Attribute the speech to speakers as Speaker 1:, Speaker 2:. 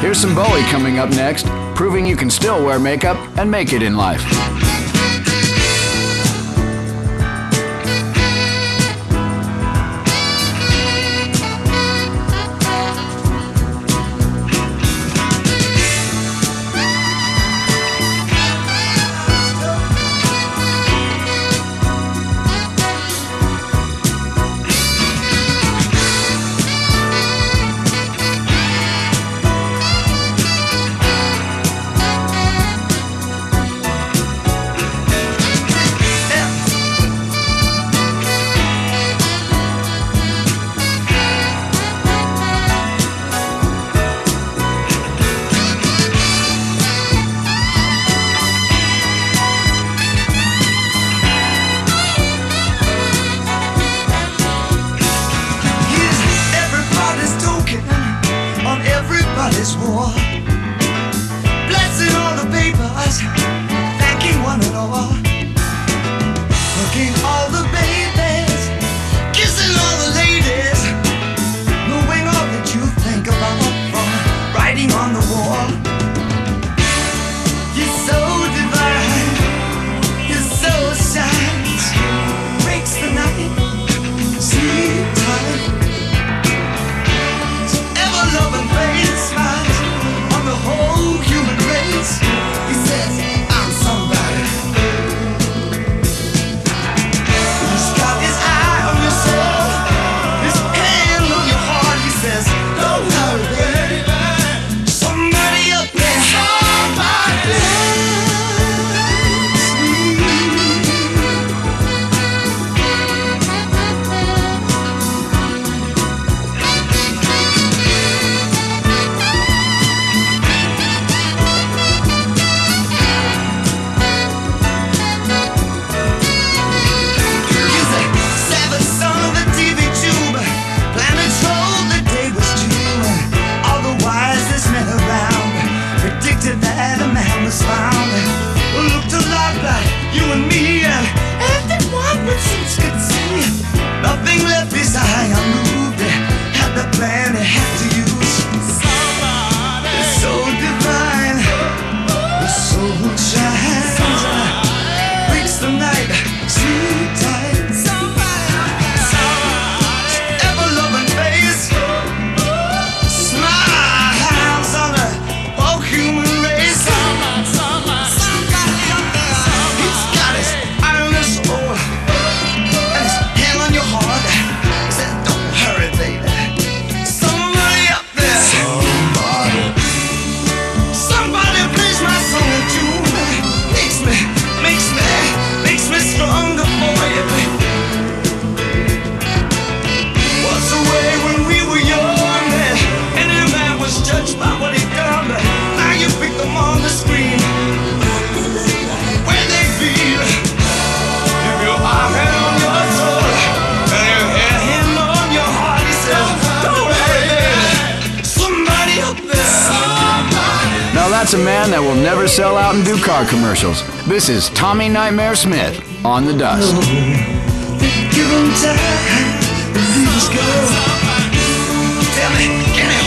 Speaker 1: Here's some Bowie coming up next, proving you can still wear makeup and make it in life.
Speaker 2: Everybody's war, blessing all the papers, thanking one and all, hugging all the babies, kissing all the ladies, knowing all that you think about from writing on the wall. You're so divine, you're so shines, breaks the night, sleep tight. Loving face smiles on the whole human race. He says, I'm somebody. He's got his eye on your soul, his hand on your heart. He says, don't worry, baby. Somebody up there, somebody loves me. That a man was found who looked a lot like you and me, and everyone with sense could see nothing left his eye unmoved. Had the plan he had to use. Somebody is so divine, the soul shines, breaks the night, sleep tight. Ever loving face, smiles on the whole human.
Speaker 1: Now that's a man that will never sell out and do car commercials. This is Tommy Nightmare Smith on The Dust.
Speaker 2: Give him time, please go. Tell me, can I